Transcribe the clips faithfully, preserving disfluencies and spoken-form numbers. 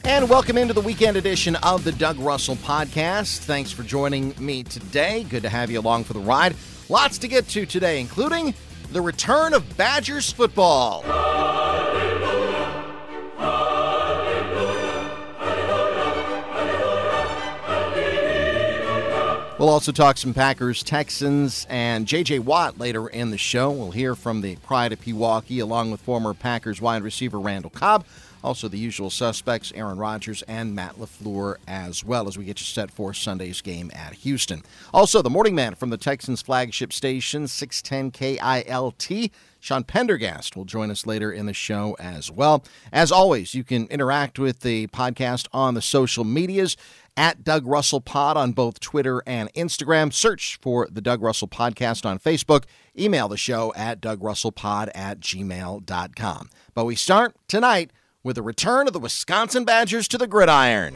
And welcome into the weekend edition of the Doug Russell Podcast. Thanks for joining me today. Good to have you along for the ride. Lots to get to today, including the return of Badgers football. We'll also talk some Packers, Texans, and J J. Watt later in the show. We'll hear from the Pride of Pewaukee, along with former Packers wide receiver Randall Cobb. Also the usual suspects, Aaron Rodgers and Matt LaFleur, as well as we get you set for Sunday's game at Houston. Also, the morning man from the Texans flagship station, six ten K I L T, Sean Pendergast, will join us later in the show as well. As always, you can interact with the podcast on the social medias, at Doug Russell Pod on both Twitter and Instagram. Search for the Doug Russell Podcast on Facebook. Email the show at dougrussellpod at gmail dot com. But we start tonight with the return of the Wisconsin Badgers to the gridiron.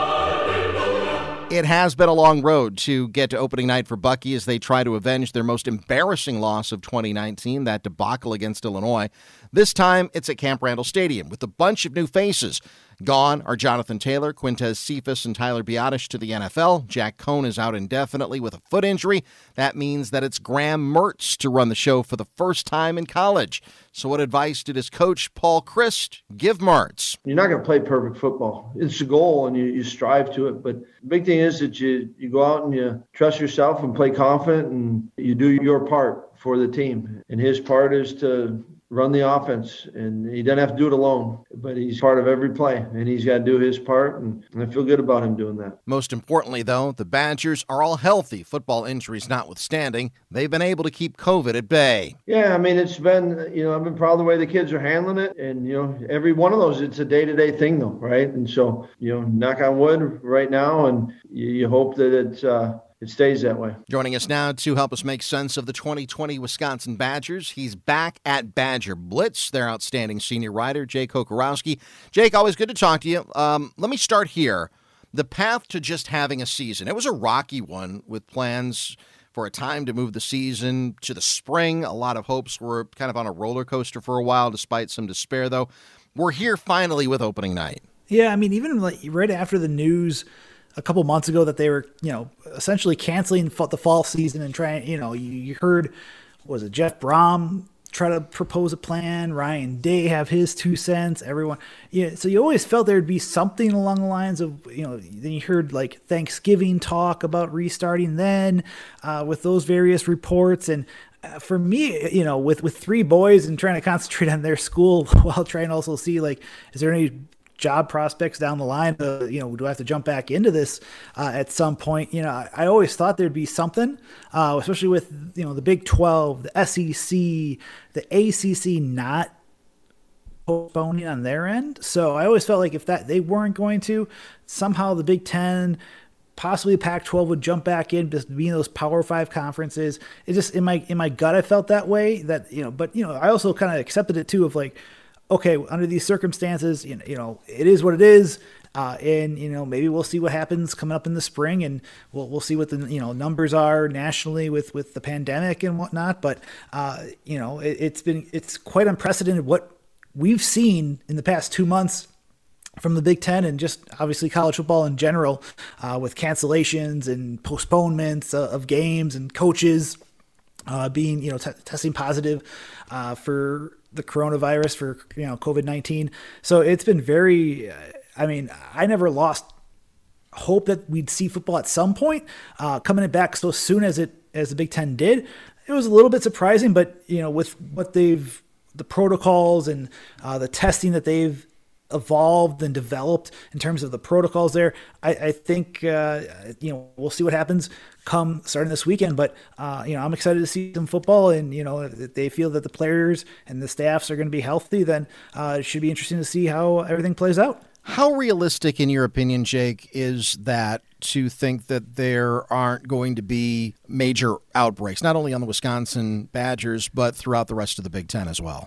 It has been a long road to get to opening night for Bucky as they try to avenge their most embarrassing loss of twenty nineteen, that debacle against Illinois. This time, it's at Camp Randall Stadium with a bunch of new faces. Gone are Jonathan Taylor, Quintez Cephas, and Tyler Biadasz to the N F L. Jack Cohn is out indefinitely with a foot injury. That means that it's Graham Mertz to run the show for the first time in college. So what advice did his coach, Paul Chryst, give Mertz? You're not going to play perfect football. It's a goal, and you, you strive to it. But the big thing is that you, you go out and you trust yourself and play confident, and you do your part for the team. And his part is to run the offense, and he doesn't have to do it alone, but he's part of every play, and he's got to do his part, and I feel good about him doing that. Most importantly, though, the Badgers are all healthy, football injuries notwithstanding. They've been able to keep COVID at bay. Yeah, I mean, it's been, you know, I've been proud of the way the kids are handling it, and, you know, every one of those, it's a day-to-day thing, though, right? And so, you know, knock on wood right now, and you, you hope that it's, uh, it stays that way. Joining us now to help us make sense of the twenty twenty Wisconsin Badgers, he's back at Badger Blitz, their outstanding senior writer, Jake Kocorowski. Jake, always good to talk to you. Um, let me start here. The path to just having a season. It was a rocky one with plans for a time to move the season to the spring. A lot of hopes were kind of on a roller coaster for a while, despite some despair, though. We're here finally with opening night. Yeah, I mean, even like right after the news a couple months ago that they were, you know, essentially canceling the fall season and trying, you know, you, you heard, was it Jeff Brom try to propose a plan, Ryan Day have his two cents, everyone, yeah. So you always felt there'd be something along the lines of, you know, then you heard like Thanksgiving talk about restarting then uh, with those various reports. And uh, for me, you know, with, with three boys and trying to concentrate on their school while trying to also see like, is there any job prospects down the line? Uh, you know, do I have to jump back into this uh, at some point? You know, I, I always thought there'd be something, uh, especially with, you know, the Big twelve, the S E C, the A C C not postponing on their end. So I always felt like if that they weren't going to, somehow the Big Ten, possibly Pac twelve would jump back in, just being those Power Five conferences. It just in my in my gut, I felt that way. That, you know, but you know, I also kind of accepted it too of like, okay, under these circumstances, you know, you know, it is what it is. Uh, and, you know, maybe we'll see what happens coming up in the spring, and we'll, we'll see what the, you know, numbers are nationally with, with the pandemic and whatnot. But, uh, you know, it, it's been, it's quite unprecedented what we've seen in the past two months from the Big Ten and just obviously college football in general, uh, with cancellations and postponements uh, of games and coaches uh, being, you know, t- testing positive uh, for the coronavirus, for, you know, COVID nineteen. So it's been very, uh, I mean, I never lost hope that we'd see football at some point, uh, coming back so soon as it, as the Big Ten did. It was a little bit surprising, but, you know, with what they've, the protocols and uh, the testing that they've evolved and developed in terms of the protocols there, I, I think, uh, you know, we'll see what happens come starting this weekend. But, uh, you know, I'm excited to see some football, and, you know, if they feel that the players and the staffs are going to be healthy, then uh, it should be interesting to see how everything plays out. How realistic, in your opinion, Jake, is that to think that there aren't going to be major outbreaks, not only on the Wisconsin Badgers, but throughout the rest of the Big Ten as well?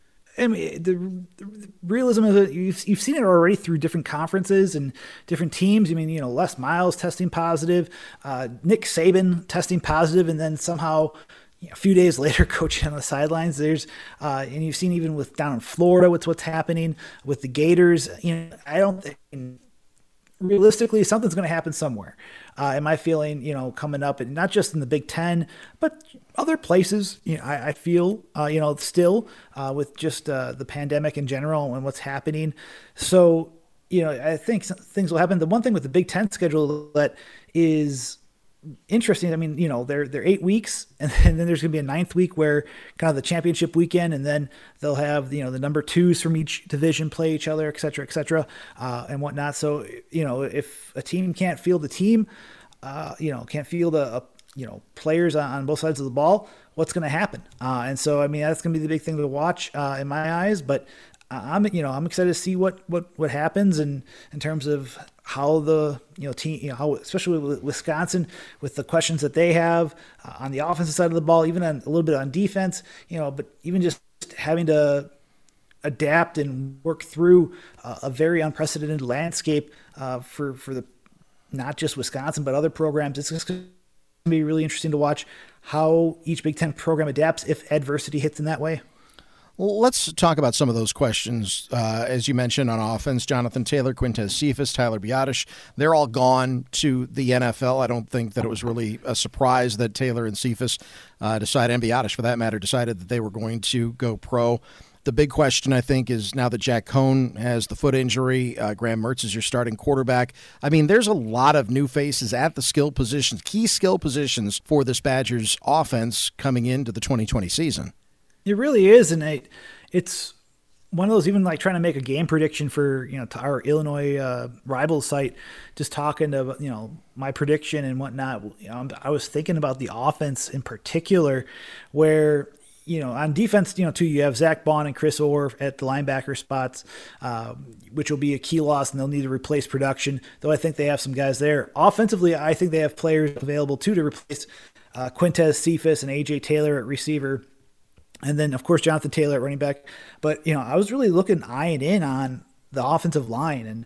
I mean, the, the realism is that you've, you've seen it already through different conferences and different teams. I mean, you know, Les Miles testing positive, uh, Nick Saban testing positive, and then somehow you know, a few days later coaching on the sidelines. There's, uh, and you've seen even with down in Florida, with what's happening with the Gators. You know, I don't think realistically something's going to happen somewhere. Uh, in my feeling, you know, coming up, and not just in the Big Ten, but other places. You know, I, I feel, uh, you know, still uh, with just uh, the pandemic in general and what's happening. So, you know, I think things will happen. The one thing with the Big Ten schedule that is interesting, I mean, you know, they're they're eight weeks, and then there's going to be a ninth week where kind of the championship weekend, and then they'll have, you know, the number twos from each division play each other, et cetera, et cetera, uh, and whatnot. So, you know, if a team can't field a team, uh, you know, can't field a, a you know, players on, on both sides of the ball, what's going to happen? Uh, and so, I mean, that's going to be the big thing to watch uh, in my eyes. But I'm, you know, I'm excited to see what what what happens, and in terms of how the, you know, team, you know, how, especially with Wisconsin, with the questions that they have uh, on the offensive side of the ball, even on a little bit on defense, you know, but even just having to adapt and work through uh, a very unprecedented landscape uh, for, for the, not just Wisconsin, but other programs. It's just going to be really interesting to watch how each Big Ten program adapts if adversity hits in that way. Well, let's talk about some of those questions. Uh, as you mentioned, on offense, Jonathan Taylor, Quintez Cephas, Tyler Biadasz, they're all gone to the N F L. I don't think that it was really a surprise that Taylor and Cephas uh, decided, and Biadasz for that matter, decided that they were going to go pro. The big question, I think, is now that Jack Cohn has the foot injury, uh, Graham Mertz is your starting quarterback. I mean, there's a lot of new faces at the skill positions, key skill positions for this Badgers offense coming into the twenty twenty season. It really is, and it, it's one of those, even like trying to make a game prediction for, you know, to our Illinois uh, rival site, just talking to, you know, my prediction and whatnot. You know, I was thinking about the offense in particular, where, you know, on defense, you know, too, you have Zach Bond and Chris Orr at the linebacker spots, uh, which will be a key loss, and they'll need to replace production, though I think they have some guys there. Offensively, I think they have players available, too, to replace uh, Quintez Cephas and A J Taylor at receiver. And then, of course, Jonathan Taylor at running back. But, you know, I was really looking, eyeing in on the offensive line. And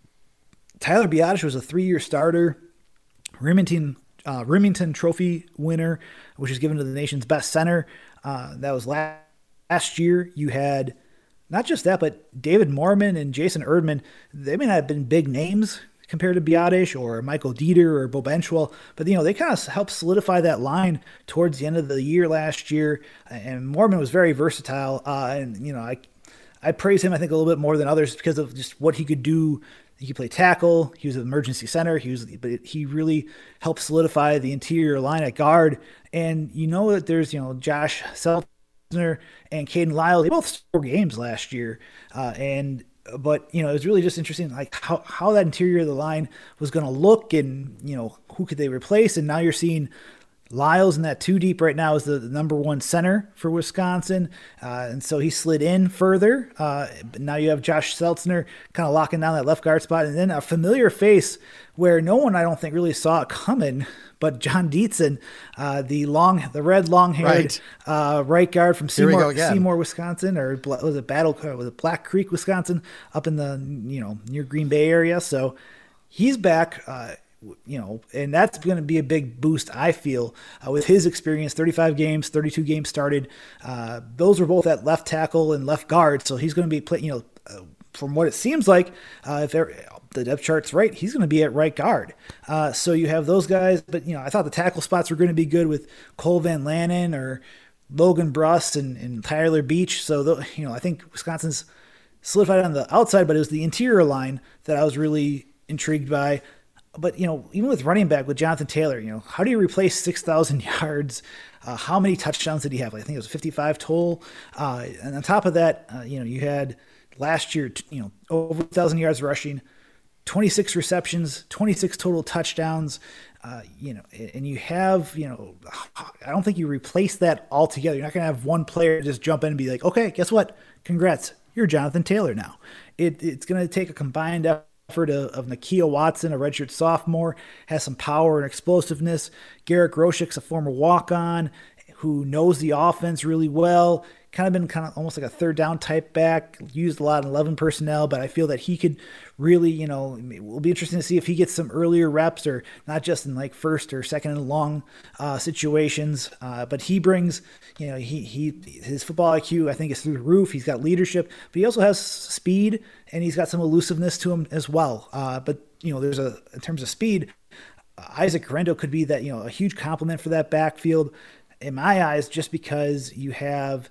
Tyler Biadasz was a three-year starter, Remington, uh, Remington Trophy winner, which is given to the nation's best center. Uh, that was last, last year. You had not just that, but David Mormon and Jason Erdman. They may not have been big names compared to Biadasz or Michael Dieter or Bo Benchwell, but, you know, they kind of helped solidify that line towards the end of the year last year. And Mormon was very versatile. Uh, and, you know, I, I praise him, I think, a little bit more than others because of just what he could do. He could play tackle. He was an emergency center. He was, but he really helped solidify the interior line at guard. And you know that there's, you know, Josh Seltzner and Caden Lyle. They both scored games last year. Uh, and, But, you know, it was really just interesting, like how, how that interior of the line was going to look, and, you know, who could they replace? And now you're seeing Lyles in that two deep right now is the, the number one center for Wisconsin. Uh, and so he slid in further. Uh, but now you have Josh Seltzner kind of locking down that left guard spot. And then a familiar face where no one, I don't think, really saw it coming, but John Dietzen, uh, the long, the red long-haired right. Uh, right guard from Seymour, Seymour, Wisconsin, or was it Battle, was it Black Creek, Wisconsin, up in the, you know, near Green Bay area. So he's back, uh, you know, and that's going to be a big boost, I feel, uh, with his experience. thirty-five games, thirty-two games started. Uh, those were both at left tackle and left guard, so he's going to be playing, you know, uh, from what it seems like, uh, if the depth chart's right, he's going to be at right guard. Uh, so you have those guys, but, you know, I thought the tackle spots were going to be good with Cole Van Lanen or Logan Bruss and, and Tyler Beach. So, the, you know, I think Wisconsin's solidified on the outside, but it was the interior line that I was really intrigued by. But, you know, even with running back with Jonathan Taylor, you know, how do you replace six thousand yards? Uh, how many touchdowns did he have? I think it was fifty-five total. Uh, and on top of that, uh, you know, you had last year, you know, over one thousand yards rushing, twenty-six receptions, twenty-six total touchdowns. Uh, you know, and you have, you know, I don't think you replace that altogether. You're not going to have one player just jump in and be like, okay, guess what? Congrats. You're Jonathan Taylor now. It, it's going to take a combined effort. Effort of, of Nakia Watson, a redshirt sophomore, has some power and explosiveness. Garrett Groshek's a former walk-on who knows the offense really well. kind of been kind of almost like a third down type back, used a lot in eleven personnel, but I feel that he could really, you know, it will be interesting to see if he gets some earlier reps or not just in like first or second and long uh, situations. Uh, but he brings, you know, he, he, his football I Q, I think, is through the roof. He's got leadership, but he also has speed and he's got some elusiveness to him as well. Uh, but, you know, there's a, in terms of speed, Isaac Guerendo could be that, you know, a huge compliment for that backfield in my eyes, just because you have,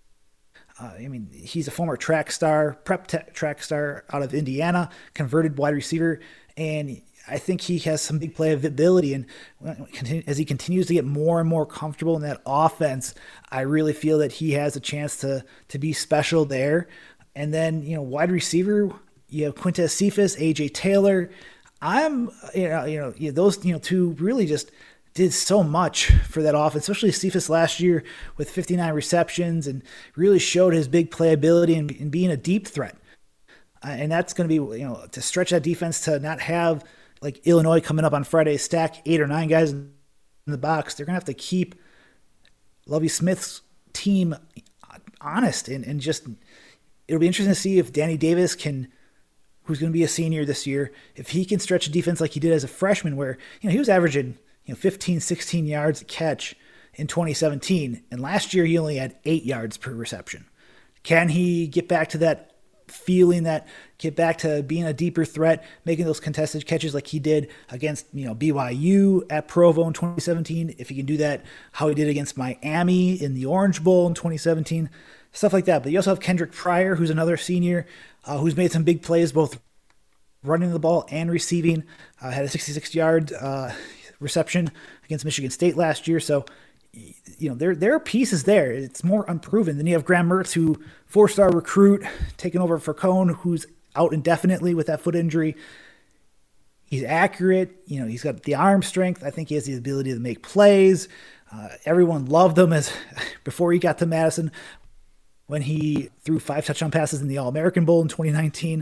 uh, I mean, he's a former track star, prep te- track star out of Indiana, converted wide receiver. And I think he has some big playability. And as he continues to get more and more comfortable in that offense, I really feel that he has a chance to, to be special there. And then, you know, wide receiver, you have Quintez Cephas, A J Taylor. I'm, you know, you know, those, you know, two really just did so much for that offense, especially Cephas last year with fifty-nine receptions and really showed his big playability and, and being a deep threat. Uh, and that's going to be, you know, to stretch that defense to not have like Illinois coming up on Friday, stack eight or nine guys in the box. They're going to have to keep Lovie Smith's team honest and, and just, it'll be interesting to see if Danny Davis can, who's going to be a senior this year, if he can stretch a defense like he did as a freshman where, you know, he was averaging, you know, fifteen, sixteen yards a catch in twenty seventeen. And last year he only had eight yards per reception. Can he get back to that feeling, that get back to being a deeper threat, making those contested catches like he did against, you know, B Y U at Provo in twenty seventeen? If he can do that, how he did against Miami in the Orange Bowl in twenty seventeen, stuff like that. But you also have Kendrick Pryor, who's another senior, uh, who's made some big plays, both running the ball and receiving, uh, had a sixty-six yard uh, reception against Michigan State last year. So, you know, there there are pieces there. It's more unproven. Then you have Graham Mertz, who four-star recruit, taking over for Cone, who's out indefinitely with that foot injury. He's accurate. You know, he's got the arm strength. I think he has the ability to make plays. Uh, everyone loved him as before he got to Madison when he threw five touchdown passes in the All-American Bowl in twenty nineteen.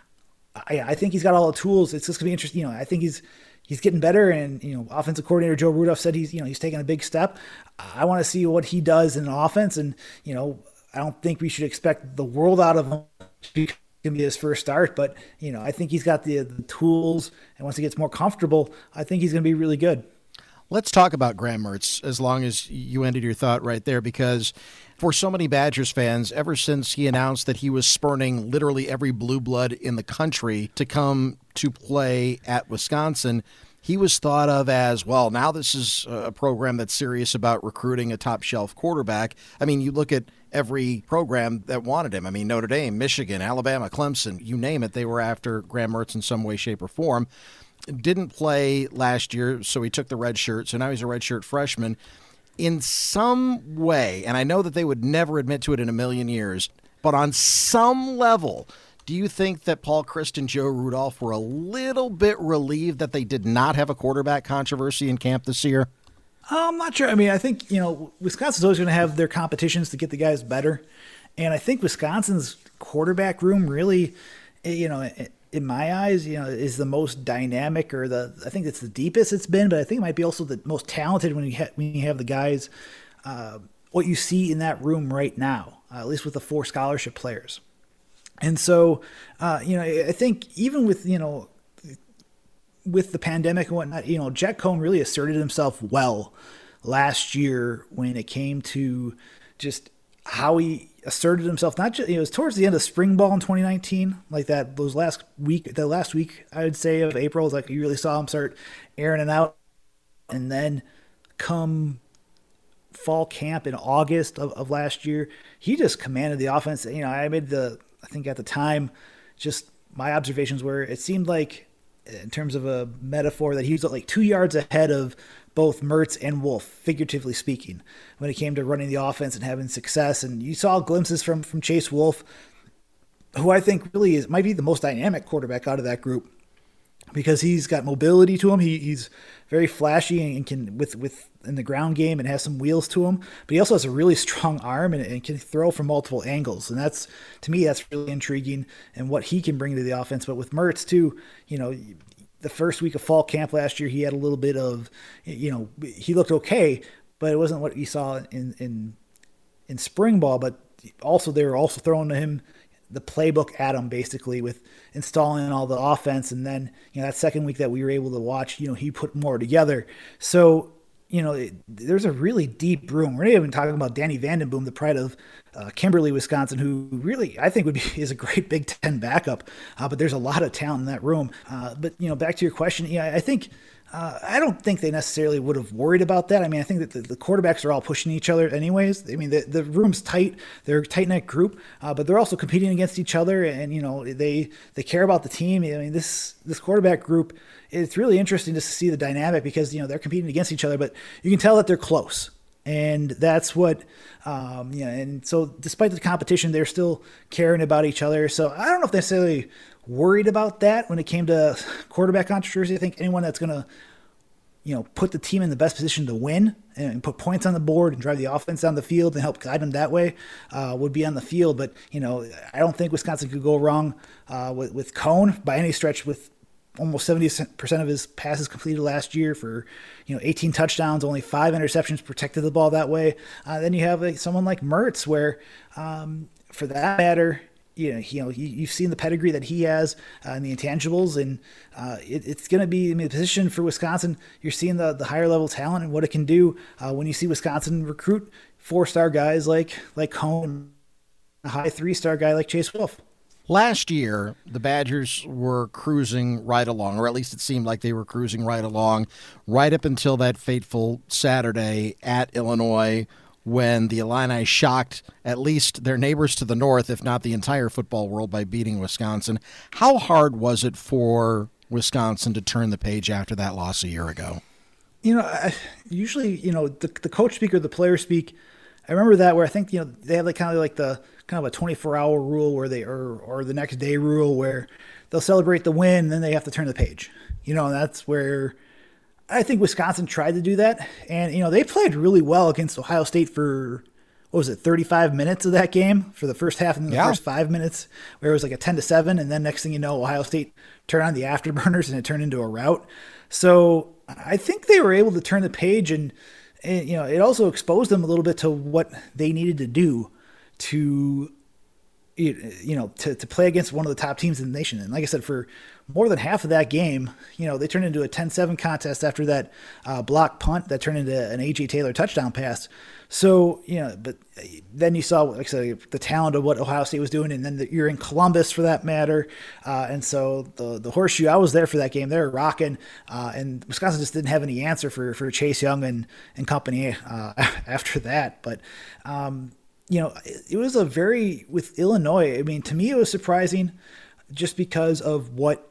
I, I think he's got all the tools. It's just gonna be interesting. You know, I think he's he's getting better, and you know, offensive coordinator Joe Rudolph said he's you know he's taking a big step. I want to see what he does in offense, and you know, I don't think we should expect the world out of him. It's gonna be his first start, but you know, I think he's got the, the tools, and once he gets more comfortable, I think he's gonna be really good. Let's talk about Graham Mertz, as long as you ended your thought right there, because for so many Badgers fans, ever since he announced that he was spurning literally every blue blood in the country to come to play at Wisconsin, he was thought of as, well, now this is a program that's serious about recruiting a top-shelf quarterback. I mean, you look at every program that wanted him. I mean, Notre Dame, Michigan, Alabama, Clemson, you name it, they were after Graham Mertz in some way, shape, or form. Didn't play last year, so he took the red shirt, so now he's a red shirt freshman. In some way, and I know that they would never admit to it in a million years, but on some level, do you think that Paul Chryst and Joe Rudolph were a little bit relieved that they did not have a quarterback controversy in camp this year? I'm not sure. I mean, I think, you know, Wisconsin's always going to have their competitions to get the guys better. And I think Wisconsin's quarterback room really, you know, in my eyes, you know, is the most dynamic, or the, I think it's the deepest it's been, but I think it might be also the most talented when you, ha- when you have the guys, uh, what you see in that room right now, uh, at least with the four scholarship players. And so, uh, you know, I think even with, you know, with the pandemic and whatnot, you know, Jack Cohn really asserted himself well last year when it came to just how he asserted himself. Not just, it was towards the end of spring ball in twenty nineteen, like that, those last week, the last week, I would say, of April, is like you really saw him start airing it out. And then come fall camp in August of, of last year, he just commanded the offense. You know, I made the, I think at the time, just my observations were, it seemed like, in terms of a metaphor, that he was like two yards ahead of both Mertz and Wolf, figuratively speaking, when it came to running the offense and having success. And you saw glimpses from, from Chase Wolf, who I think really is might be the most dynamic quarterback out of that group, because he's got mobility to him. He, he's very flashy and can with with in the ground game and has some wheels to him. But he also has a really strong arm and, and can throw from multiple angles. And that's, to me, that's really intriguing, and what he can bring to the offense. But with Mertz too, you know, the first week of fall camp last year, he had a little bit of, you know, he looked okay, but it wasn't what you saw in in in spring ball, but also they were also throwing to him the playbook at him basically with installing all the offense. And then, you know, that second week that we were able to watch, you know, he put more together. So, you know, it, there's a really deep room. We're not even talking about Danny Vandenboom, the pride of uh, Kimberly, Wisconsin, who really, I think would be, is a great Big Ten backup. Uh, but there's a lot of talent in that room. Uh, but, you know, back to your question, yeah, I think, Uh, I don't think they necessarily would have worried about that. I mean, I think that the, the quarterbacks are all pushing each other anyways. I mean, the, the room's tight. They're a tight-knit group, uh, but they're also competing against each other, and, you know, they they care about the team. I mean, this this quarterback group, it's really interesting just to see the dynamic because, you know, they're competing against each other, but you can tell that they're close. And that's what, um, you know, and so despite the competition, they're still caring about each other. So I don't know if they're necessarily worried about that when it came to quarterback controversy. I think anyone that's going to, you know, put the team in the best position to win and put points on the board and drive the offense down the field and help guide them that way uh, would be on the field. But, you know, I don't think Wisconsin could go wrong uh, with, with Cone by any stretch with almost seventy percent of his passes completed last year for, you know, eighteen touchdowns, only five interceptions, protected the ball that way. Uh, then you have like, someone like Mertz where, um, for that matter, you know, he, you know, he, you've seen the pedigree that he has uh, and the intangibles, and uh, it, it's going to be, I mean, the position for Wisconsin, you're seeing the, the higher level talent and what it can do uh, when you see Wisconsin recruit four-star guys like, like Cone, a high three-star guy like Chase Wolf. Last year, the Badgers were cruising right along, or at least it seemed like they were cruising right along, right up until that fateful Saturday at Illinois when the Illini shocked at least their neighbors to the north, if not the entire football world, by beating Wisconsin. How hard was it for Wisconsin to turn the page after that loss a year ago? You know, I, usually, you know, the, the coach speak or the player speak, I remember that where I think, you know, they have like kind of like the kind of a twenty-four hour rule where they, or, or the next day rule where they'll celebrate the win and then they have to turn the page. You know, and that's where I think Wisconsin tried to do that. And, you know, they played really well against Ohio State for, what was it, thirty-five minutes of that game for the first half and then the yeah. first five minutes where it was like a ten to seven. And then next thing you know, Ohio State turned on the afterburners and it turned into a rout. So I think they were able to turn the page and, and, you know, it also exposed them a little bit to what they needed to do to, you know, to, to play against one of the top teams in the nation. And like I said, for more than half of that game, you know, they turned into a ten seven contest after that uh, block punt that turned into an A J Taylor touchdown pass. So, you know, but then you saw, like I said, the talent of what Ohio State was doing, and then the, you're in Columbus for that matter. Uh, and so the the horseshoe, I was there for that game. They were rocking, uh, and Wisconsin just didn't have any answer for, for Chase Young and, and company uh, after that. But, um, you know, it, it was a very, with Illinois, I mean, to me it was surprising just because of what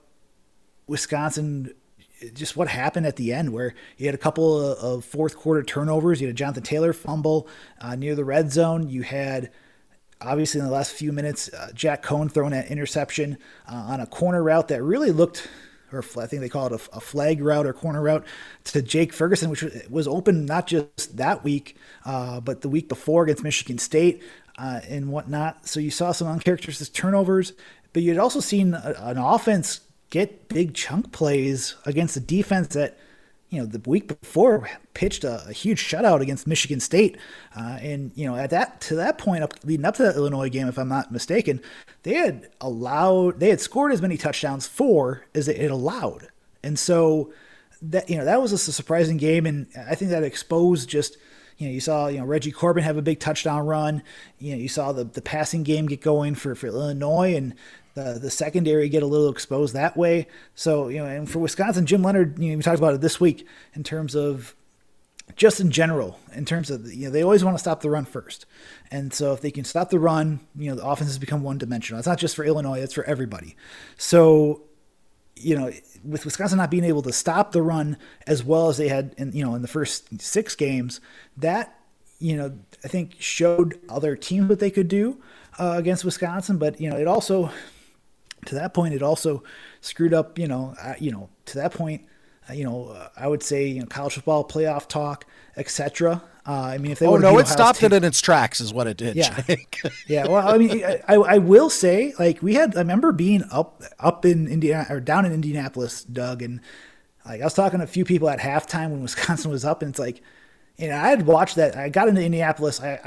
Wisconsin, just what happened at the end where you had a couple of, of fourth quarter turnovers. You had a Jonathan Taylor fumble uh, near the red zone. You had, obviously in the last few minutes, uh, Jack Cone throwing that interception uh, on a corner route that really looked, or I think they call it a, a flag route or corner route to Jake Ferguson, which was open not just that week, uh, but the week before against Michigan State uh, and whatnot. So you saw some uncharacteristic turnovers, but you had also seen a, an offense get big chunk plays against a defense that, you know, the week before pitched a, a huge shutout against Michigan State. Uh, and, you know, at that, to that point up leading up to that Illinois game, if I'm not mistaken, they had allowed, they had scored as many touchdowns for as they had allowed. And so that, you know, that was just a surprising game. And I think that exposed just, you know, you saw, you know, Reggie Corbin have a big touchdown run. You know, you saw the, the passing game get going for, for Illinois, and the, the secondary get a little exposed that way. So, you know, and for Wisconsin, Jim Leonhard, you know, we talked about it this week in terms of just in general, in terms of, you know, they always want to stop the run first. And so if they can stop the run, you know, the offense has become one dimensional. It's not just for Illinois, it's for everybody. So, you know, with Wisconsin not being able to stop the run as well as they had in, you know, in the first six games, that, you know, I think showed other teams what they could do uh, against Wisconsin. But, you know, it also, to that point, it also screwed up, you know, uh, you know, to that point, uh, you know, uh, I would say, you know, college football playoff talk, et cetera. Uh, I mean, if they oh no, it Ohio stopped State, it in its tracks, is what it did. Yeah, Jake. yeah. Well, I mean, I, I will say, like, we had, I remember being up up in Indiana or down in Indianapolis, Doug, and like I was talking to a few people at halftime when Wisconsin was up, and it's like, you know, I had watched that. I got into Indianapolis. I, I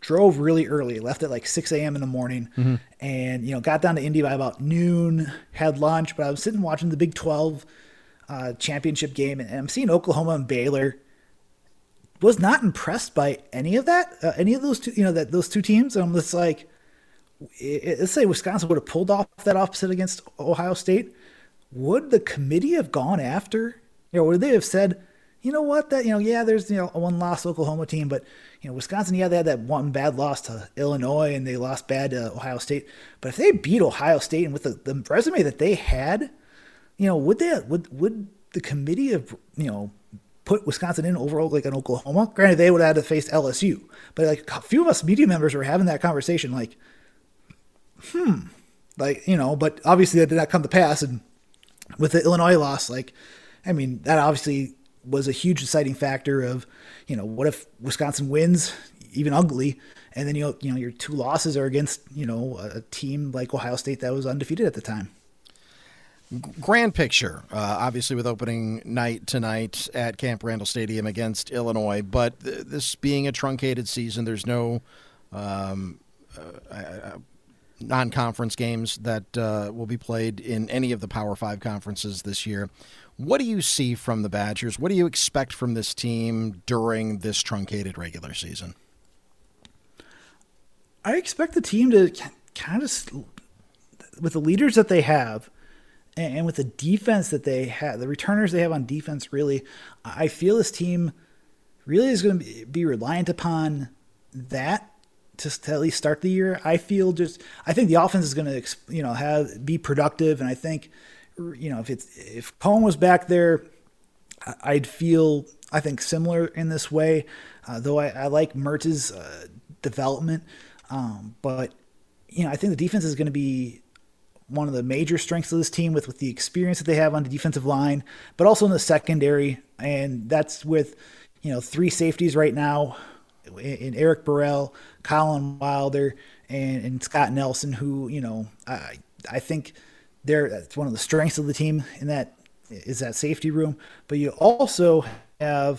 drove really early, left at like six a.m. in the morning, mm-hmm. and, you know, got down to Indy by about noon, had lunch, but I was sitting watching the Big twelve uh, championship game, and I'm seeing Oklahoma and Baylor. Was not impressed by any of that, uh, any of those two, you know, that those two teams. I'm just like, it, let's say Wisconsin would have pulled off that upset against Ohio State. Would the committee have gone after, you know, would they have said, you know what, that, you know, yeah, there's, you know, a one loss Oklahoma team, but, you know, Wisconsin, yeah, they had that one bad loss to Illinois and they lost bad to Ohio State. But if they beat Ohio State and with the, the resume that they had, you know, would they, would, would the committee have, you know, put Wisconsin in over like an Oklahoma? Granted, they would have had to face L S U, but like a few of us media members were having that conversation, like, hmm, like, you know, but obviously that did not come to pass. And with the Illinois loss, like, I mean, that obviously was a huge deciding factor of, you know, what if Wisconsin wins, even ugly, and then, you know, you know, your two losses are against, you know, a team like Ohio State that was undefeated at the time. Grand picture, uh, obviously with opening night tonight at Camp Randall Stadium against Illinois, but th- this being a truncated season, there's no um, uh, uh, non-conference games that uh, will be played in any of the Power Five conferences this year. What do you see from the Badgers? What do you expect from this team during this truncated regular season? I expect the team to kind of, with the leaders that they have, and with the defense that they have, the returners they have on defense, really, I feel this team really is going to be reliant upon that to, to at least start the year. I feel just, I think the offense is going to, you know, have be productive, and I think, you know, if it's if Cohen was back there, I'd feel, I think, similar in this way. Uh, though I, I like Mertz's uh, development, um, but you know, I think the defense is going to be one of the major strengths of this team with, with the experience that they have on the defensive line, but also in the secondary. And that's with, you know, three safeties right now in, in Eric Burrell, Colin Wilder, and, and Scott Nelson, who, you know, I, I think they're, that's one of the strengths of the team in that is that safety room. But you also have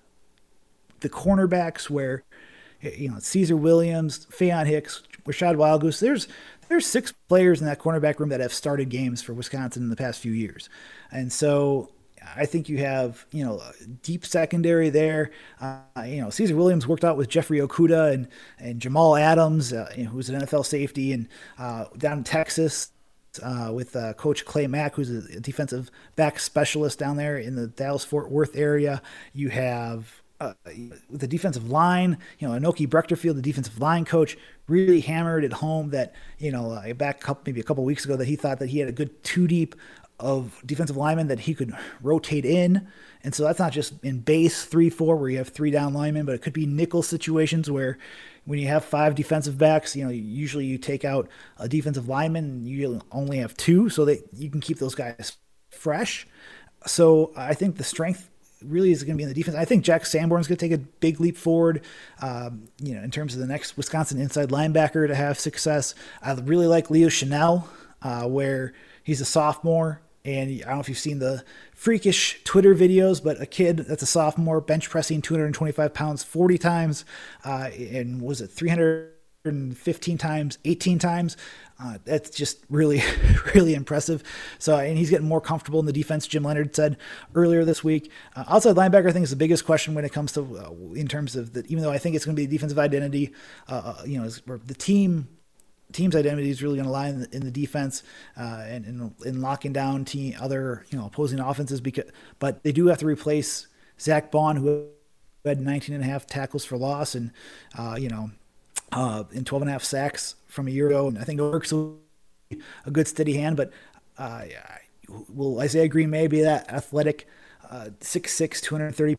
the cornerbacks where, you know, Caesar Williams, Faion Hicks, Rashad Wildgoose, there's, There's six players in that cornerback room that have started games for Wisconsin in the past few years. And so I think you have, you know, deep secondary there. Uh, you know, Caesar Williams worked out with Jeffrey Okuda and, and Jamal Adams, uh, you know, who's an N F L safety, and uh, down in Texas uh, with uh, Coach Clay Mack, who's a defensive back specialist down there in the Dallas-Fort Worth area. You have Uh, the defensive line, you know, Anoki Brechterfield, the defensive line coach, really hammered it home that, you know, uh, back a couple, maybe a couple weeks ago, that he thought that he had a good two deep of defensive linemen that he could rotate in. And so that's not just in base three four where you have three down linemen, but it could be nickel situations where when you have five defensive backs, you know, usually you take out a defensive lineman and you only have two so that you can keep those guys fresh. So I think the strength really is going to be in the defense. I think Jack Sanborn's going to take a big leap forward, um, you know, in terms of the next Wisconsin inside linebacker to have success. I really like Leo Chanel, uh, where he's a sophomore, and I don't know if you've seen the freakish Twitter videos, but a kid that's a sophomore bench pressing two hundred twenty-five pounds forty times, uh, and was it three hundred fifteen times, eighteen times. Uh, that's just really, really impressive. So, and he's getting more comfortable in the defense. Jim Leonard said earlier this week, uh, outside linebacker, I think is the biggest question when it comes to, uh, in terms of that, even though I think it's going to be defensive identity, uh, you know, the team, team's identity is really going to lie in the, in the defense, uh, and, and in locking down team, other, you know, opposing offenses, because, but they do have to replace Zach Bond, who had nineteen and a half tackles for loss and, uh, you know, Uh, in twelve and a half sacks from a year ago. And I think Oaks will be a good steady hand, but uh, will Isaiah Green may be that athletic uh, six six, two hundred thirty,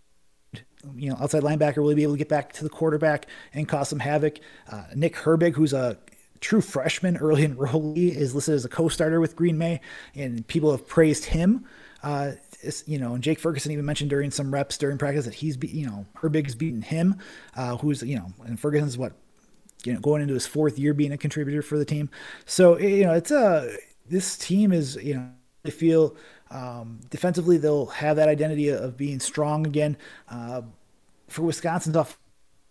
you know, outside linebacker, will he be able to get back to the quarterback and cause some havoc? Uh, Nick Herbig, who's a true freshman, early enrollee, is listed as a co-starter with Green Bay, and people have praised him. Uh, you know, and Jake Ferguson even mentioned during some reps during practice that he's, be, you know, Herbig's beaten him, uh, who's, you know, and Ferguson's what, you know, going into his fourth year being a contributor for the team. So, you know, it's a, this team is, you know, I feel um, defensively they'll have that identity of being strong again. Uh, for Wisconsin's offense,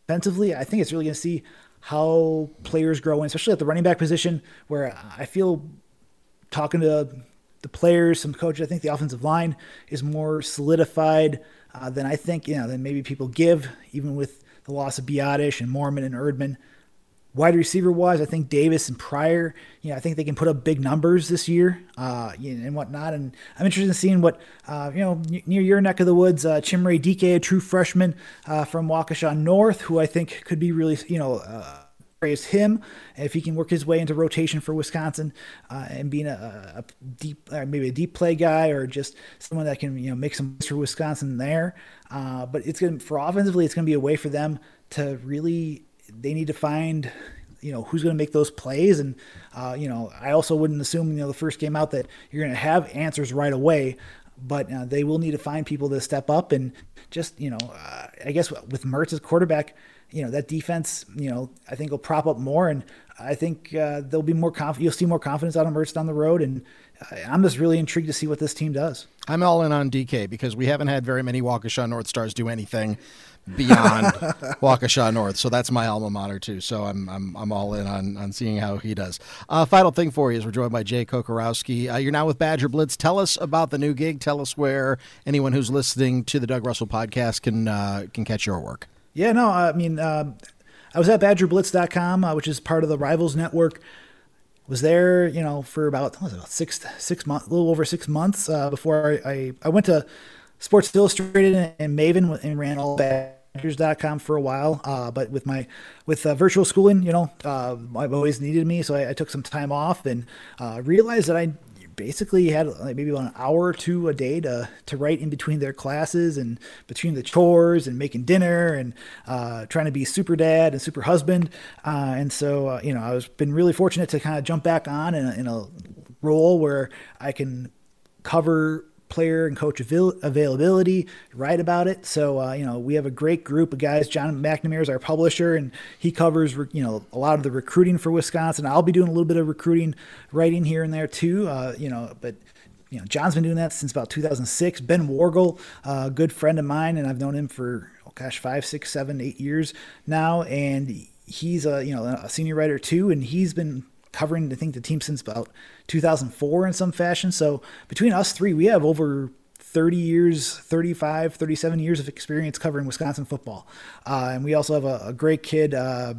offensively, I think it's really going to see how players grow in, especially at the running back position, where I feel talking to the players, some coaches, I think the offensive line is more solidified uh, than I think, you know, than maybe people give, even with the loss of Biotish and Mormon and Erdman. Wide receiver wise, I think Davis and Pryor, you know, I think they can put up big numbers this year uh, and whatnot. And I'm interested in seeing what, uh, you know, near your neck of the woods, uh, Chimere Dike, a true freshman uh, from Waukesha North, who I think could be really, you know, uh, praise him if he can work his way into rotation for Wisconsin uh, and being a, a deep, uh, maybe a deep play guy or just someone that can, you know, make some for Wisconsin there. Uh, but it's going to, for offensively, it's going to be a way for them to really, they need to find, you know, who's going to make those plays. And, uh, you know, I also wouldn't assume, you know, the first game out that you're going to have answers right away, but uh, they will need to find people to step up and just, you know, uh, I guess with Mertz as quarterback, you know, that defense, you know, I think will prop up more. And I think uh, there'll be more confidence. You'll see more confidence out of Mertz down the road. And uh, I'm just really intrigued to see what this team does. I'm all in on D K because we haven't had very many Waukesha North stars do anything beyond Waukesha North. So that's my alma mater too. So I'm I'm I'm all in on on seeing how he does. Uh, final thing for you is we're joined by Jay Kocorowski. Uh, you're now with Badger Blitz. Tell us about the new gig. Tell us where anyone who's listening to the Doug Russell podcast can uh, can catch your work. Yeah, no, I mean, uh, I was at badger blitz dot com, uh, which is part of the Rivals Network. Was there, you know, for about, what was it, about six six months, a little over six months uh, before I, I I went to Sports Illustrated and, and Maven and ran all badgers dot com for a while. Uh, but with my with uh, virtual schooling, you know, uh, I've always needed me, so I, I took some time off and uh, realized that I basically had like maybe about an hour or two a day to to write in between their classes and between the chores and making dinner and uh, trying to be super dad and super husband. Uh, and so, uh, you know, I was been really fortunate to kind of jump back on in a, in a role where I can cover player and coach avail- availability, write about it. So, uh, you know, we have a great group of guys. John McNamara is our publisher, and he covers, you know, a lot of the recruiting for Wisconsin. I'll be doing a little bit of recruiting writing here and there too, uh, you know, but, you know, John's been doing that since about two thousand six. Ben Wargel, uh, a good friend of mine, and I've known him for, oh gosh, five, six, seven, eight years now. And he's a, you know, a senior writer too, and he's been covering, I think, the team since about two thousand four in some fashion. So between us three, we have over thirty years, thirty-five, thirty-seven years of experience covering Wisconsin football. Uh, and we also have a, a great kid, uh,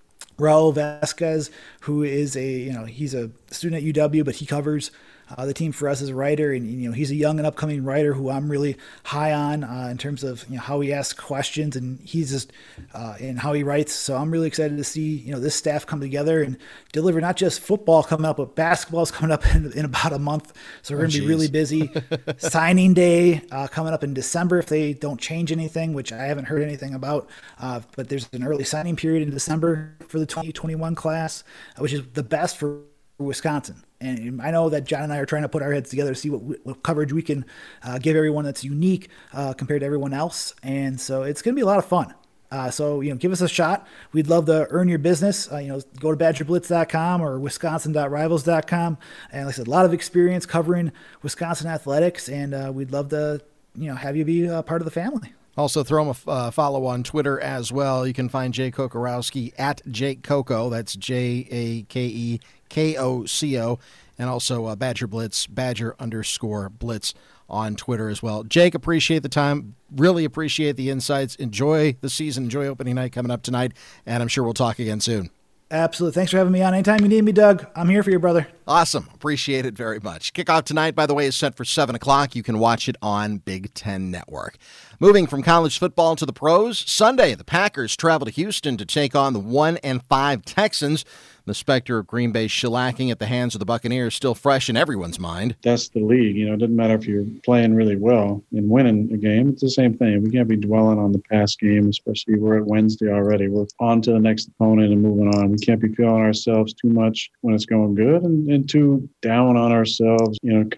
Raul Vasquez, who is a, you know, he's a student at U W, but he covers uh, the team for us as a writer. And, you know, he's a young and upcoming writer who I'm really high on uh, in terms of, you know, how he asks questions and he's just, uh, and how he writes. So I'm really excited to see, you know, this staff come together and deliver not just football coming up, but basketball is coming up in, in about a month. So we're going to be really busy. Signing day uh, coming up in December if they don't change anything, which I haven't heard anything about. Uh, but there's an early signing period in December for the twenty twenty-one class, which is the best for Wisconsin. And I know that John and I are trying to put our heads together to see what, what coverage we can uh, give everyone that's unique uh, compared to everyone else. And so it's going to be a lot of fun. Uh, so, you know, give us a shot. We'd love to earn your business. Uh, you know, go to badger blitz dot com or wisconsin dot rivals dot com. And like I said, a lot of experience covering Wisconsin athletics. And uh, we'd love to, you know, have you be a part of the family. Also, throw him a uh, follow on Twitter as well. You can find Jay Kocorowski at Jake Coco. That's J A K E K O C O. And also uh, Badger Blitz, Badger underscore Blitz on Twitter as well. Jake, appreciate the time. Really appreciate the insights. Enjoy the season. Enjoy opening night coming up tonight. And I'm sure we'll talk again soon. Absolutely. Thanks for having me on. Anytime you need me, Doug, I'm here for you, brother. Awesome. Appreciate it very much. Kickoff tonight, by the way, is set for seven o'clock. You can watch it on Big Ten Network. Moving from college football to the pros, Sunday, the Packers travel to Houston to take on the one and five Texans. The specter of Green Bay shellacking at the hands of the Buccaneers still fresh in everyone's mind. That's the league. You know, it doesn't matter if you're playing really well and winning a game. It's the same thing. We can't be dwelling on the past game, especially we're at Wednesday already. We're on to the next opponent and moving on. We can't be feeling ourselves too much when it's going good and, and too down on ourselves, you know, kind of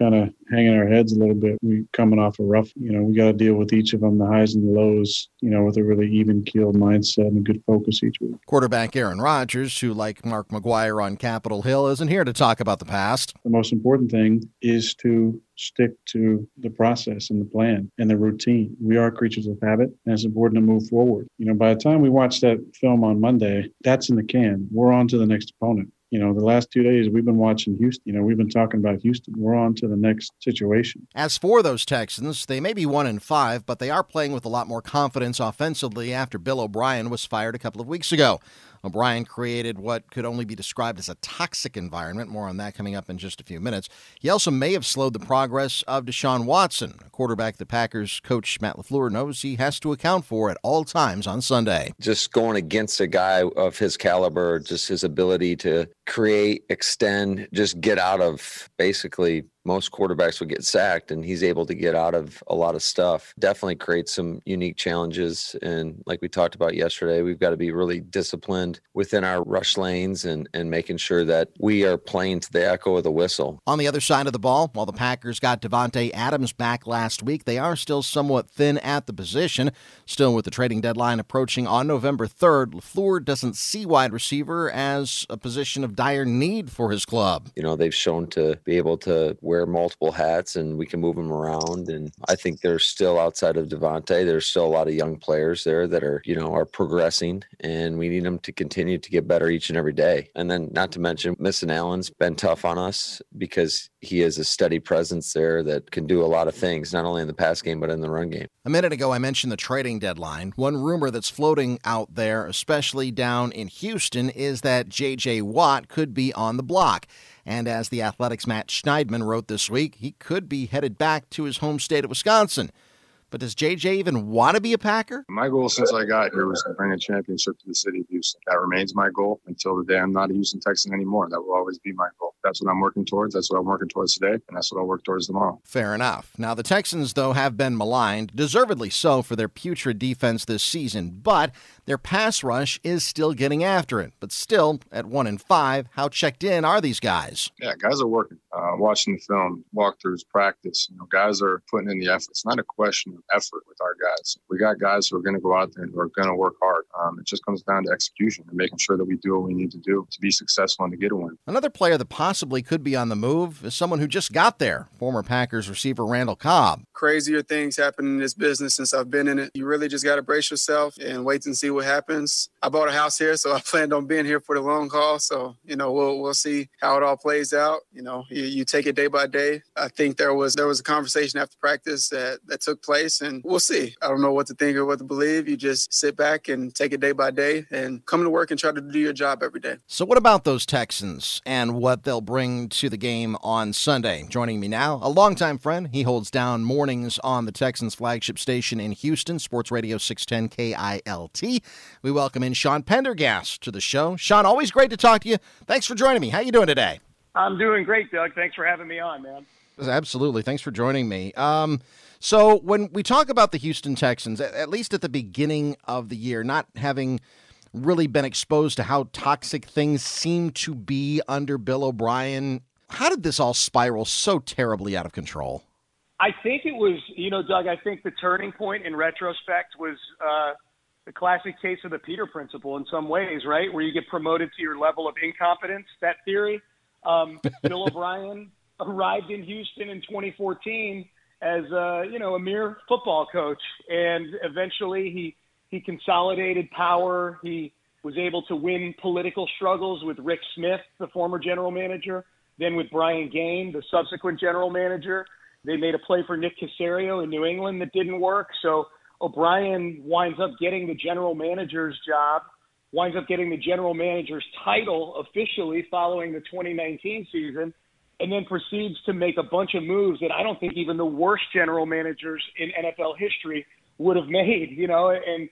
hanging our heads a little bit. We coming off a rough, you know, we got to deal with each of them, the highs and the lows, you know, with a really even-keeled mindset and a good focus each week. Quarterback Aaron Rodgers, who, like Mark McGuire on Capitol Hill, isn't here to talk about the past. The most important thing is to stick to the process and the plan and the routine. We are creatures of habit, and it's important to move forward. You know, by the time we watch that film on Monday, that's in the can. We're on to the next opponent. You know, the last two days we've been watching Houston. You know, we've been talking about Houston. We're on to the next situation. As for those Texans, they may be one and five, but they are playing with a lot more confidence offensively after Bill O'Brien was fired a couple of weeks ago. O'Brien created what could only be described as a toxic environment. More on that coming up in just a few minutes. He also may have slowed the progress of Deshaun Watson, a quarterback the Packers coach Matt LaFleur knows he has to account for at all times on Sunday. Just going against a guy of his caliber, just his ability to create, extend, just get out of basically most quarterbacks would get sacked, and he's able to get out of a lot of stuff. Definitely creates some unique challenges. And like we talked about yesterday, we've got to be really disciplined within our rush lanes and, and making sure that we are playing to the echo of the whistle. On the other side of the ball, while the Packers got Davante Adams back last week, they are still somewhat thin at the position. Still, with the trading deadline approaching on November third, LaFleur doesn't see wide receiver as a position of dire need for his club. You know, they've shown to be able to wear multiple hats, and we can move them around. And I think there's still, outside of Davante, there's still a lot of young players there that are, you know, are progressing, and we need them to continue to get better each and every day. And then not to mention, missing Allen's been tough on us because he is a steady presence there that can do a lot of things, not only in the pass game, but in the run game. A minute ago, I mentioned the trading deadline. One rumor that's floating out there, especially down in Houston, is that J J. Watt could be on the block. And as the Athletic's Matt Schneidman wrote this week, he could be headed back to his home state of Wisconsin. But does J J even want to be a Packer? My goal since I got here was to bring a championship to the city of Houston. That remains my goal until the day I'm not a Houston Texan anymore. That will always be my goal. That's what I'm working towards. That's what I'm working towards today, and that's what I'll work towards tomorrow. Fair enough. Now, the Texans, though, have been maligned, deservedly so, for their putrid defense this season, but their pass rush is still getting after it. But still, at one and five, how checked in are these guys? Yeah, guys are working. Uh, watching the film, walkthroughs, practice. You know, guys are putting in the effort. It's not a question of effort with our guys. We got guys who are going to go out there and who are going to work hard. Um, it just comes down to execution and making sure that we do what we need to do to be successful and to get a win. Another player that possibly could be on the move is someone who just got there, former Packers receiver Randall Cobb. Crazier things happen in this business since I've been in it. You really just got to brace yourself and wait and see what happens. I bought a house here, so I planned on being here for the long haul. So, you know, we'll we'll see how it all plays out. You know, you, you take it day by day. I think there was there was a conversation after practice that, that took place, and we'll see. I don't know what to think or what to believe. You just sit back and take it day by day and come to work and try to do your job every day. So what about those Texans and what they'll bring to the game on Sunday? Joining me now, a longtime friend. He holds down mornings on the Texans flagship station in Houston, Sports Radio six ten K I L T. We welcome in Sean Pendergast to the show. Sean, always great to talk to you. Thanks for joining me. How you doing today? I'm doing great, Doug. Thanks for having me on, man. Absolutely. Thanks for joining me. Um, so when we talk about the Houston Texans, at least at the beginning of the year, not having really been exposed to how toxic things seem to be under Bill O'Brien, how did this all spiral so terribly out of control? I think it was, you know, Doug, I think the turning point in retrospect was uh, the classic case of the Peter Principle in some ways, right? Where you get promoted to your level of incompetence, that theory. Um, Bill O'Brien arrived in Houston in twenty fourteen as, uh, you know, a mere football coach. And eventually he, he consolidated power. He was able to win political struggles with Rick Smith, the former general manager, then with Brian Gaine, the subsequent general manager. They made a play for Nick Caserio in New England that didn't work. So O'Brien winds up getting the general manager's job, winds up getting the general manager's title officially following the twenty nineteen season, and then proceeds to make a bunch of moves that I don't think even the worst general managers in N F L history would have made, you know, and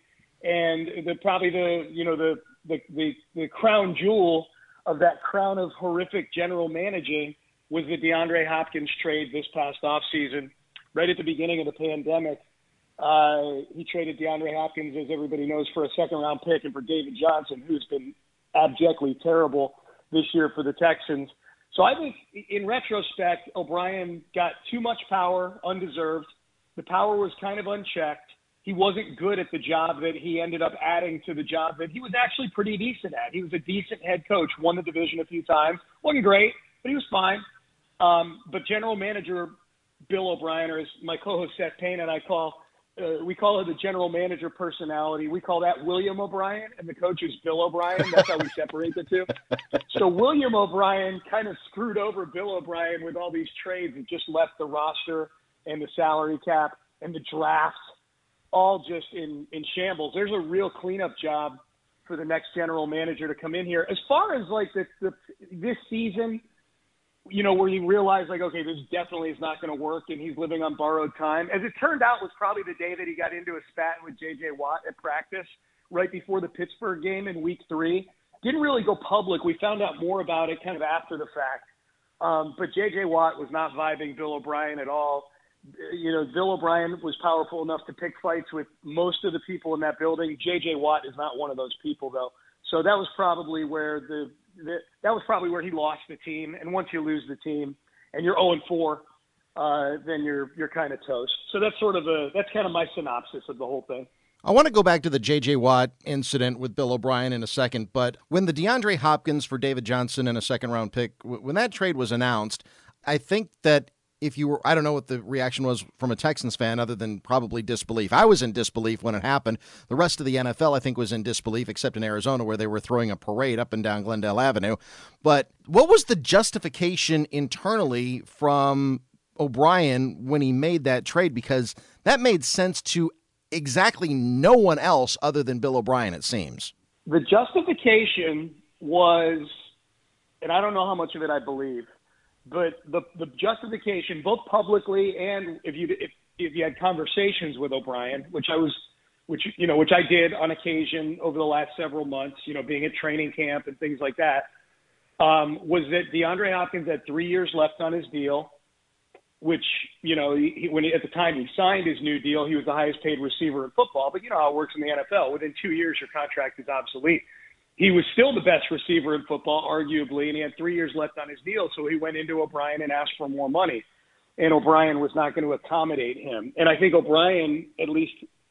and the probably the, you know, the the the, the crown jewel of that crown of horrific general managing was the DeAndre Hopkins trade this past offseason. Right at the beginning of the pandemic, uh, he traded DeAndre Hopkins, as everybody knows, for a second-round pick and for David Johnson, who's been abjectly terrible this year for the Texans. So I think in retrospect, O'Brien got too much power, undeserved. The power was kind of unchecked. He wasn't good at the job that he ended up adding to the job that he was actually pretty decent at. He was a decent head coach, won the division a few times. Wasn't great, but he was fine. Um, but general manager Bill O'Brien, or as my co-host Seth Payne and I call, uh, we call it the general manager personality. We call that William O'Brien, and the coach is Bill O'Brien. That's how we separate the two. So William O'Brien kind of screwed over Bill O'Brien with all these trades and just left the roster and the salary cap and the draft all just in, in shambles. There's a real cleanup job for the next general manager to come in here. As far as like the, the this season, you know, where you realize like, okay, this definitely is not going to work and he's living on borrowed time. As it turned out, was probably the day that he got into a spat with J J Watt at practice right before the Pittsburgh game in week three. Didn't really go public. We found out more about it kind of after the fact. Um, but J J Watt was not vibing Bill O'Brien at all. You know, Bill O'Brien was powerful enough to pick fights with most of the people in that building. J J Watt is not one of those people, though. So that was probably where the, the that was probably where he lost the team. And once you lose the team and you're oh and four, uh, then you're you're kind of toast. So that's sort of a that's kind of my synopsis of the whole thing. I want to go back to the J J Watt incident with Bill O'Brien in a second, but when the DeAndre Hopkins for David Johnson and a second-round pick, when that trade was announced, I think that if you were, I don't know what the reaction was from a Texans fan other than probably disbelief. I was in disbelief when it happened. The rest of the N F L, I think, was in disbelief, except in Arizona where they were throwing a parade up and down Glendale Avenue. But what was the justification internally from O'Brien when he made that trade? Because that made sense to exactly no one else other than Bill O'Brien, it seems. The justification was, and I don't know how much of it I believe, but the the justification, both publicly and if you if, if you had conversations with O'Brien, which I was, which you know, which I did on occasion over the last several months, you know, being at training camp and things like that, um, was that DeAndre Hopkins had three years left on his deal, which you know, he, when he, at the time he signed his new deal, he was the highest paid receiver in football. But you know how it works in the N F L. Within two years, your contract is obsolete. He was still the best receiver in football, arguably, and he had three years left on his deal, so he went into O'Brien and asked for more money. And O'Brien was not going to accommodate him. And I think O'Brien, at least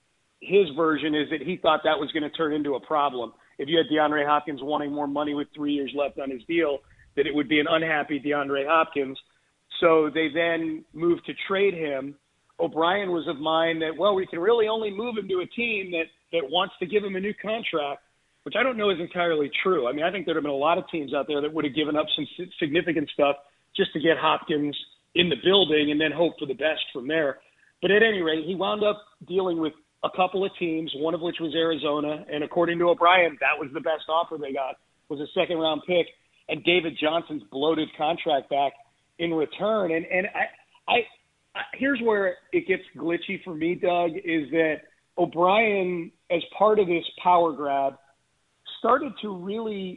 his version, is that he thought that was going to turn into a problem. If you had DeAndre Hopkins wanting more money with three years left on his deal, that it would be an unhappy DeAndre Hopkins. So they then moved to trade him. O'Brien was of mind that, well, we can really only move him to a team that, that wants to give him a new contract, which I don't know is entirely true. I mean, I think there have been a lot of teams out there that would have given up some significant stuff just to get Hopkins in the building and then hope for the best from there. But at any rate, he wound up dealing with a couple of teams, one of which was Arizona. And according to O'Brien, that was the best offer they got, was a second-round pick and David Johnson's bloated contract back in return. And, and I, I, I here's where it gets glitchy for me, Doug, is that O'Brien, as part of this power grab, started to really,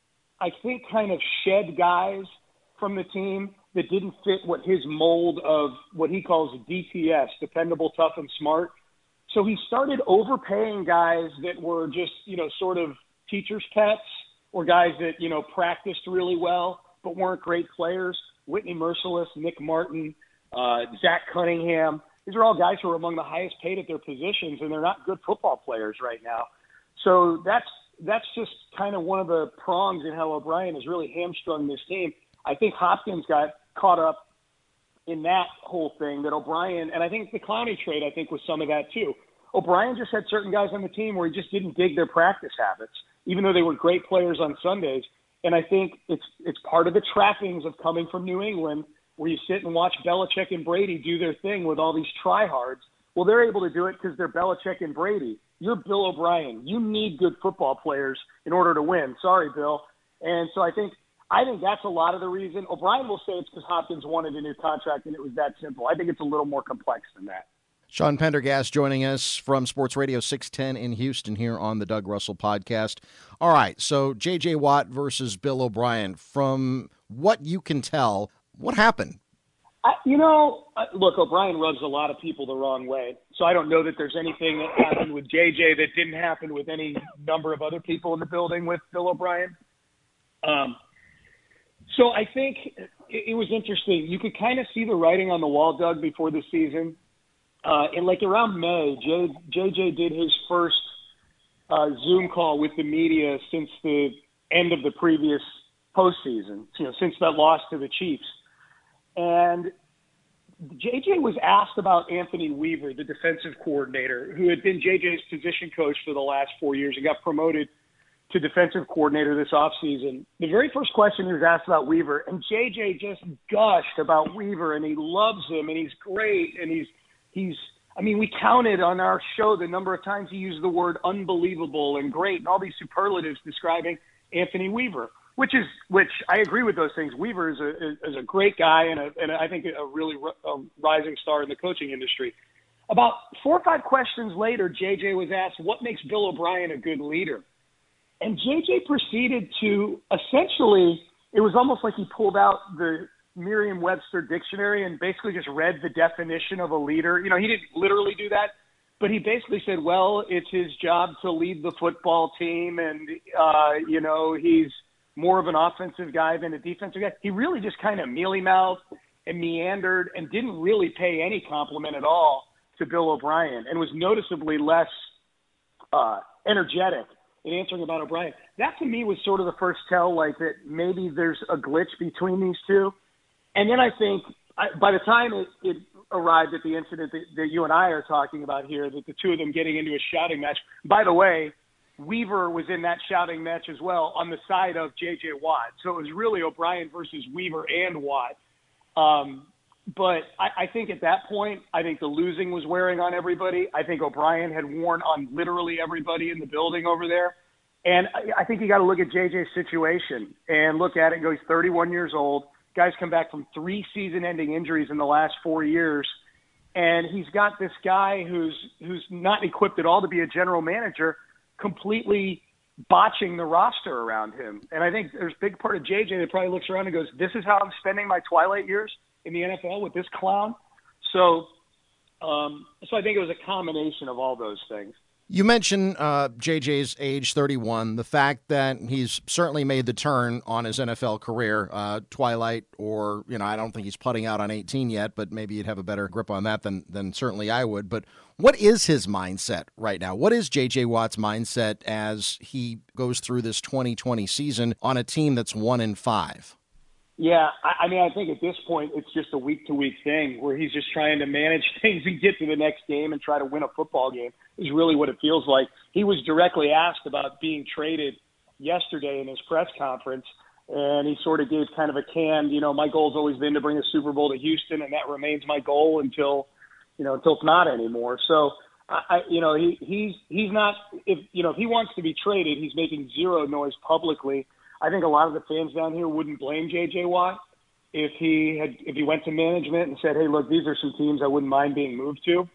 I think, kind of shed guys from the team that didn't fit what his mold of what he calls D T S, dependable, tough, and smart. So he started overpaying guys that were just, you know, sort of teacher's pets or guys that, you know, practiced really well but weren't great players. Whitney Merciless, Nick Martin, uh, Zach Cunningham. These are all guys who are among the highest paid at their positions, and they're not good football players right now. So that's that's just kind of one of the prongs in how O'Brien has really hamstrung this team. I think Hopkins got caught up in that whole thing, that O'Brien, and I think the Clowney trade, I think, was some of that too. O'Brien just had certain guys on the team where he just didn't dig their practice habits, even though they were great players on Sundays. And I think it's it's part of the trappings of coming from New England, where you sit and watch Belichick and Brady do their thing with all these tryhards. Well, they're able to do it because they're Belichick and Brady. You're Bill O'Brien. You need good football players in order to win. Sorry, Bill. And so I think I think that's a lot of the reason. O'Brien will say it's because Hopkins wanted a new contract and it was that simple. I think it's a little more complex than that. Sean Pendergast joining us from Sports Radio six ten in Houston here on the Doug Russell Podcast. All right, so J J Watt versus Bill O'Brien. From what you can tell, what happened? I, you know, look, O'Brien rubs a lot of people the wrong way. So I don't know that there's anything that happened with J J that didn't happen with any number of other people in the building with Bill O'Brien. Um, So I think it, it was interesting. You could kind of see the writing on the wall, Doug, before the season. Uh, and like around May, J, JJ did his first uh, Zoom call with the media since the end of the previous postseason, you know, since that loss to the Chiefs. And J J was asked about Anthony Weaver, the defensive coordinator, who had been J J's position coach for the last four years and got promoted to defensive coordinator this offseason. The very first question he was asked about Weaver, and J J just gushed about Weaver, and he loves him, and he's great, and he's he's. I mean, we counted on our show the number of times he used the word unbelievable and great and all these superlatives describing Anthony Weaver, which is which I agree with those things. Weaver is a is a great guy and a, and I think a really a rising star in the coaching industry. About four or five questions later, J J was asked, what makes Bill O'Brien a good leader? And J J proceeded to essentially, it was almost like he pulled out the Merriam-Webster dictionary and basically just read the definition of a leader. You know, he didn't literally do that, but he basically said, well, it's his job to lead the football team, and, uh, you know, he's more of an offensive guy than a defensive guy. He really just kind of mealy-mouthed and meandered and didn't really pay any compliment at all to Bill O'Brien and was noticeably less uh, energetic in answering about O'Brien. That, to me, was sort of the first tell, like, that maybe there's a glitch between these two. And then I think I, by the time it, it arrived at the incident that, that you and I are talking about here, that the two of them getting into a shouting match, by the way, Weaver was in that shouting match as well on the side of J J Watt. So it was really O'Brien versus Weaver and Watt. Um, but I, I think at that point, I think the losing was wearing on everybody. I think O'Brien had worn on literally everybody in the building over there. And I, I think you got to look at J J's situation and look at it and go, he's thirty-one years old. Guy's come back from three season-ending injuries in the last four years, and he's got this guy who's who's not equipped at all to be a general manager, completely botching the roster around him. And I think there's a big part of J J that probably looks around and goes, this is how I'm spending my twilight years in the N F L with this clown. So, um, so I think it was a combination of all those things. You mentioned uh, J J's age thirty-one, the fact that he's certainly made the turn on his N F L career, uh, twilight, or, you know, I don't think he's putting out on eighteen yet, but maybe you'd have a better grip on that than than certainly I would. But what is his mindset right now? What is J J Watt's mindset as he goes through this twenty twenty season on a team that's one in five? Yeah, I, I mean, I think at this point it's just a week-to-week thing where he's just trying to manage things and get to the next game and try to win a football game is really what it feels like. He was directly asked about being traded yesterday in his press conference, and he sort of gave kind of a canned, you know, my goal's always been to bring a Super Bowl to Houston, and that remains my goal until, you know, until it's not anymore. So, I, you know, he, he's he's not, if you know, if he wants to be traded, he's making zero noise publicly. I think a lot of the fans down here wouldn't blame J J Watt if he had if he went to management and said, hey, look, these are some teams I wouldn't mind being moved to.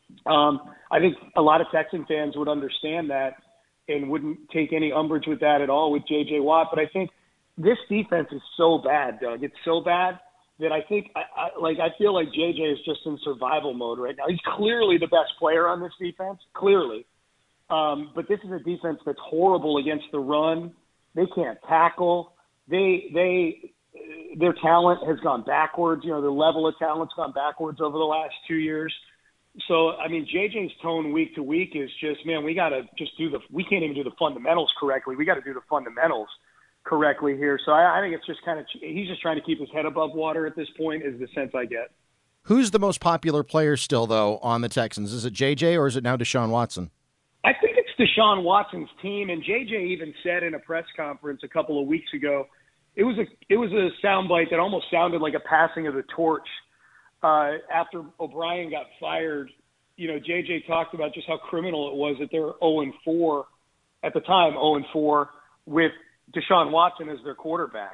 Um, I think a lot of Texan fans would understand that and wouldn't take any umbrage with that at all with J J Watt. But I think this defense is so bad, Doug. It's so bad that I think I, I, like I feel like J J is just in survival mode right now. He's clearly the best player on this defense, clearly. Um, but this is a defense that's horrible against the run. They can't tackle. They they their talent has gone backwards. You know, their level of talent's gone backwards over the last two years. So I mean, J J's tone week to week is just, man, we got to just do the. We can't even do the fundamentals correctly. We got to do the fundamentals correctly here. So I, I think it's just kind of he's just trying to keep his head above water at this point. Is the sense I get. Who's the most popular player still, though, on the Texans? Is it J J or is it now Deshaun Watson? I think it's Deshaun Watson's team, and J J even said in a press conference a couple of weeks ago, it was a it was a soundbite that almost sounded like a passing of the torch. Uh, after O'Brien got fired, you know, J J talked about just how criminal it was that they were oh and four at the time, oh and four with Deshaun Watson as their quarterback,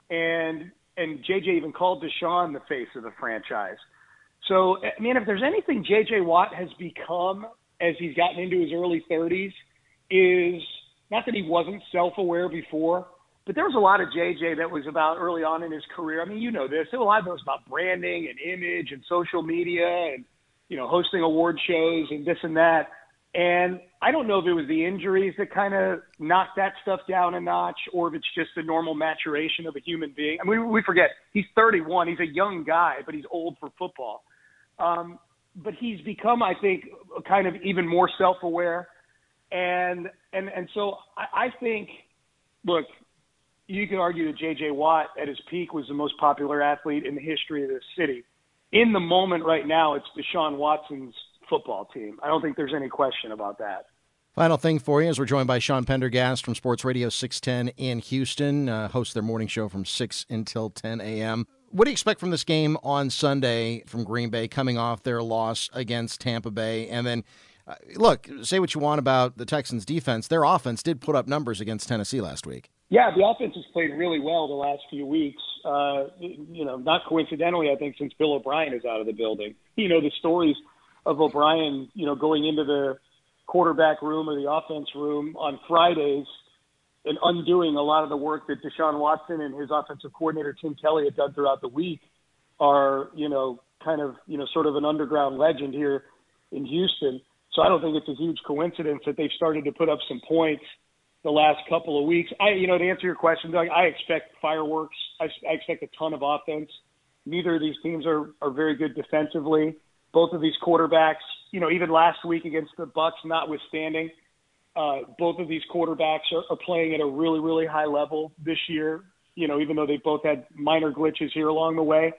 and and J J even called Deshaun the face of the franchise. So, I mean, if there's anything J J Watt has become as he's gotten into his early thirties, is not that he wasn't self-aware before, but there was a lot of J J that was about early on in his career. I mean, you know this. There was a lot of those about branding and image and social media and, you know, hosting award shows and this and that. And I don't know if it was the injuries that kind of knocked that stuff down a notch or if it's just the normal maturation of a human being. I mean, we forget he's thirty-one. He's a young guy, but he's old for football. Um, but he's become, I think, kind of even more self-aware. And and and so I, I think, look, you can argue that J J. Watt at his peak was the most popular athlete in the history of this city. In the moment right now, it's Deshaun Watson's football team. I don't think there's any question about that. Final thing for you, as we're joined by Sean Pendergast from Sports Radio six ten in Houston, uh, hosts their morning show from six until ten a.m. What do you expect from this game on Sunday from Green Bay coming off their loss against Tampa Bay? And then, uh, look, say what you want about the Texans' defense. Their offense did put up numbers against Tennessee last week. Yeah, the offense has played really well the last few weeks. Uh, you know, not coincidentally, I think since Bill O'Brien is out of the building. You know, the stories of O'Brien, you know, going into the quarterback room or the offense room on Fridays and undoing a lot of the work that Deshaun Watson and his offensive coordinator, Tim Kelly, had done throughout the week are, you know, kind of, you know, sort of an underground legend here in Houston. So I don't think it's a huge coincidence that they've started to put up some points the last couple of weeks. I, you know, to answer your question, Doug, I expect fireworks. I, I expect a ton of offense. Neither of these teams are, are very good defensively. Both of these quarterbacks, you know, even last week against the Bucs notwithstanding, uh, both of these quarterbacks are, are playing at a really, really high level this year, you know, even though they both had minor glitches here along the way.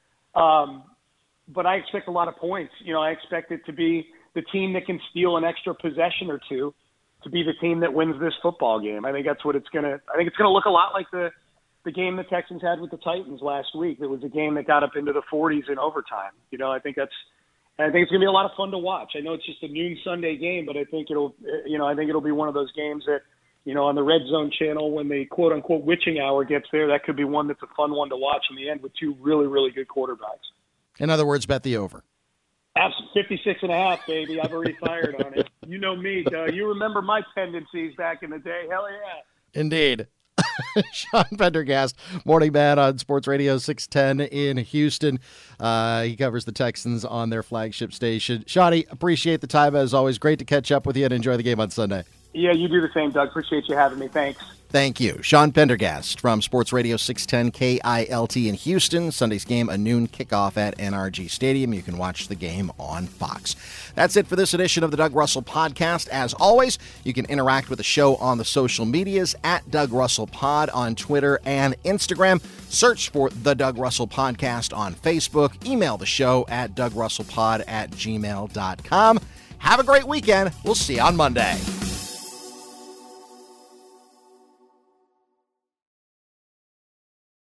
Um, but I expect a lot of points. You know, I expect it to be the team that can steal an extra possession or two to be the team that wins this football game. I think that's what it's going to – I think it's going to look a lot like the, the game the Texans had with the Titans last week. It was a game that got up into the forties in overtime. You know, I think that's – I think it's going to be a lot of fun to watch. I know it's just a noon Sunday game, but I think it'll, you know, I think it'll be one of those games that, you know, on the Red Zone channel when the quote unquote witching hour gets there, that could be one that's a fun one to watch in the end with two really, really good quarterbacks. In other words, bet the over. Absolutely, fifty-six and a half, baby. I've already fired on it. You know me, Doug. You remember my tendencies back in the day. Hell yeah. Indeed. Sean Pendergast, morning man on Sports Radio six ten in Houston. Uh, he covers the Texans on their flagship station. Shawnee, appreciate the time as always. Great to catch up with you and enjoy the game on Sunday. Yeah, you do the same, Doug. Appreciate you having me. Thanks. Thank you. Sean Pendergast from Sports Radio six ten K I L T in Houston. Sunday's game, a noon kickoff at N R G Stadium. You can watch the game on Fox. That's it for this edition of the Doug Russell Podcast. As always, you can interact with the show on the social medias at Doug Russell Pod on Twitter and Instagram. Search for the Doug Russell Podcast on Facebook. Email the show at dougrussellpod at gmail dot com. Have a great weekend. We'll see you on Monday.